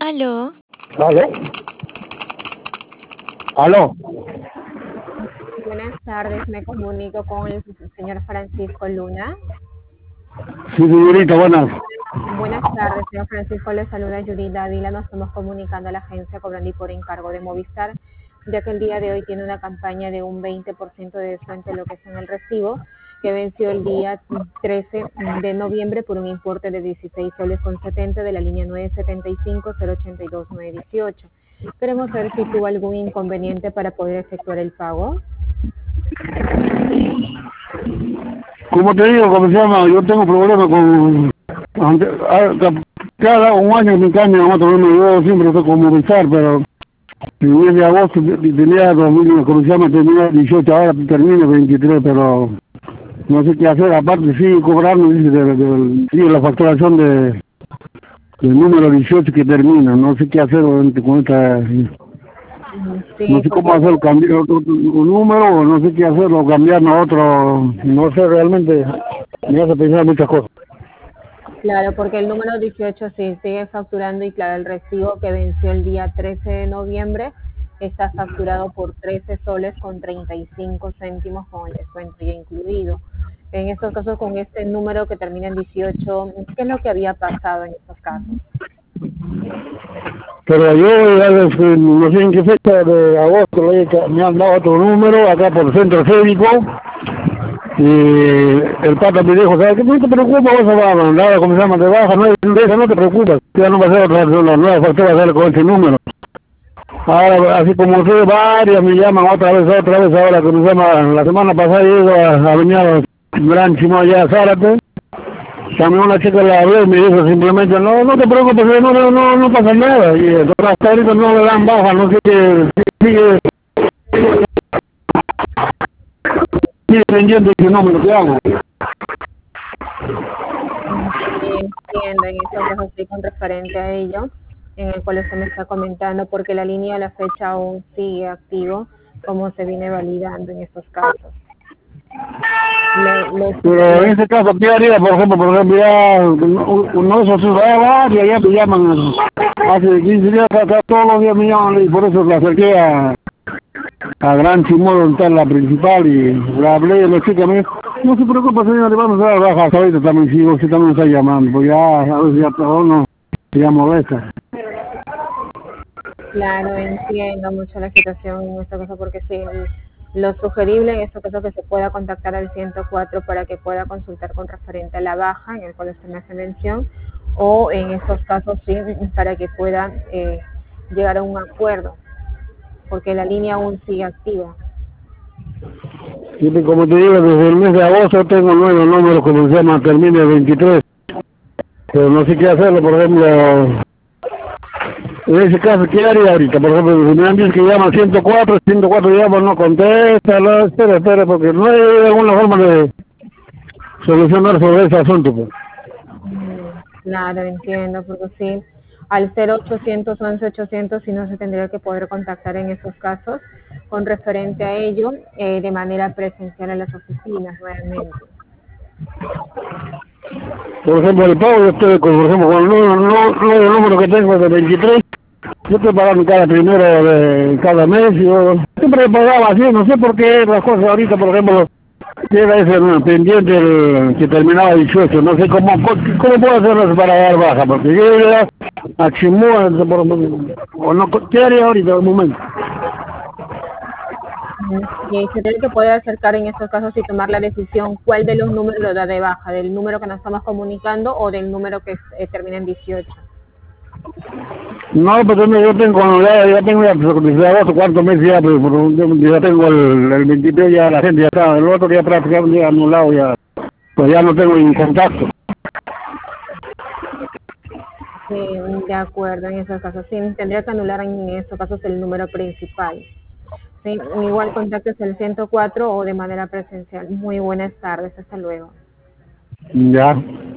Aló. ¿Aló? ¿Aló? Buenas tardes, me comunico con el señor Francisco Luna. Sí, señorita, buenas. Buenas tardes, señor Francisco, le saluda Judy Dávila. Nos estamos comunicando a la agencia cobrando y por encargo de Movistar, ya que el día de hoy tiene una campaña de un 20% de descuento en lo que es en el recibo, que venció el día 13 de noviembre por un importe de 16 soles con 70 de la línea 975-082-918. Queremos saber si tuvo algún inconveniente para poder efectuar el pago. Como te digo, como se llama, yo tengo problemas con... Cada un año me cambian otro número, yo siempre estoy con Movistar, pero el mes de agosto tenía 2000, como se llama, tenía 18, ahora termina 23, pero no sé qué hacer, aparte sigue cobrando, dice, sigue la facturación del número 18 que termina, no sé qué hacer con esta... No Sí, sé cómo porque hacer, cambiar un número, o no sé qué hacerlo, cambiarme a otro, no sé, realmente me hace pensar muchas cosas. claro, porque el número 18 sí sigue facturando y claro, el recibo que venció el día 13 de noviembre está facturado por 13 soles con 35 céntimos con el descuento ya incluido. En estos casos, con este número que termina en 18, ¿qué es lo que había pasado en estos casos? Pero yo, ya no sé en qué fecha de agosto, me han dado otro número, acá por Centro Cévico, y el pata me dijo, ¿sabes qué? No te preocupes, vos vas a mandar a comenzar de baja, no te preocupes, ya no va a ser la nueva factura, va a ser con ese número. Ahora, así como sé, varias me llaman otra vez, ahora que me llama, la semana pasada llego a venir Gran Chimo allá a Zárate, también una chica la hablé y me dijo simplemente, no te preocupes, no pasa nada, y entonces hasta ahorita no le dan baja, no sé qué, sigue vendiendo ese número que hago. Sí, entiendo, en estos casos sí con referente a ello, en el cual usted me está comentando, porque la línea a la fecha aún sigue activo, como se viene validando en estos casos. Pero en este caso, ¿qué haría, por ejemplo, ya uno de esos ciudadanos ya me llaman hace 15 días, acá todos los días me llaman y por eso la acerqué a Gran Chimó, donde está la principal, y la hablé y la chica me dijo, no se preocupe señor, le vamos a dar baja hasta ahorita también, si usted también está llamando, pues ya, a veces ya todo no, ya molesta. Claro, entiendo mucho la situación en este caso porque sí, lo sugerible en este caso es que se pueda contactar al 104 para que pueda consultar con referente a la baja en el cual usted me hace mención o en estos casos sí para que pueda llegar a un acuerdo porque la línea aún sigue activa. Y como te digo, desde el mes de agosto tengo 9 números, como se llama, termina el 23, pero no sé qué hacerlo, por ejemplo. En ese caso, ¿qué haría ahorita? Por ejemplo, si me han dicho que llama al 104 llama, no contesta, no, espera, porque no hay alguna forma de solucionar sobre ese asunto, pues. Claro, entiendo, porque sí, al 0800 11 800 sí no se tendría que poder contactar en esos casos con referente a ello de manera presencial en las oficinas nuevamente. Por ejemplo, el pago yo estoy, por ejemplo, con el número que tengo de 23, yo estoy pagando cada primero de cada mes, yo siempre pagaba así, no sé por qué las cosas ahorita, por ejemplo, llega ese pendiente que terminaba 18, no sé cómo puedo hacerlo para dar baja, porque yo ya a Chimú, o no, ¿qué haría ahorita en un momento? Y se tiene que poder acercar en estos casos y tomar la decisión cuál de los números lo da de baja, del número que nos estamos comunicando o del número que termina en 18. No, pero yo tengo, ya tengo ya, desde agosto, cuántos meses ya, pero ya tengo el 23, ya la gente ya está, el otro ya prácticamente ya anulado, ya, pues ya no tengo en contacto. Sí, de acuerdo, en esos casos sí, tendría que anular en estos casos el número principal. Sí, igual contactes el 104 o de manera presencial. Muy buenas tardes, hasta luego. Ya.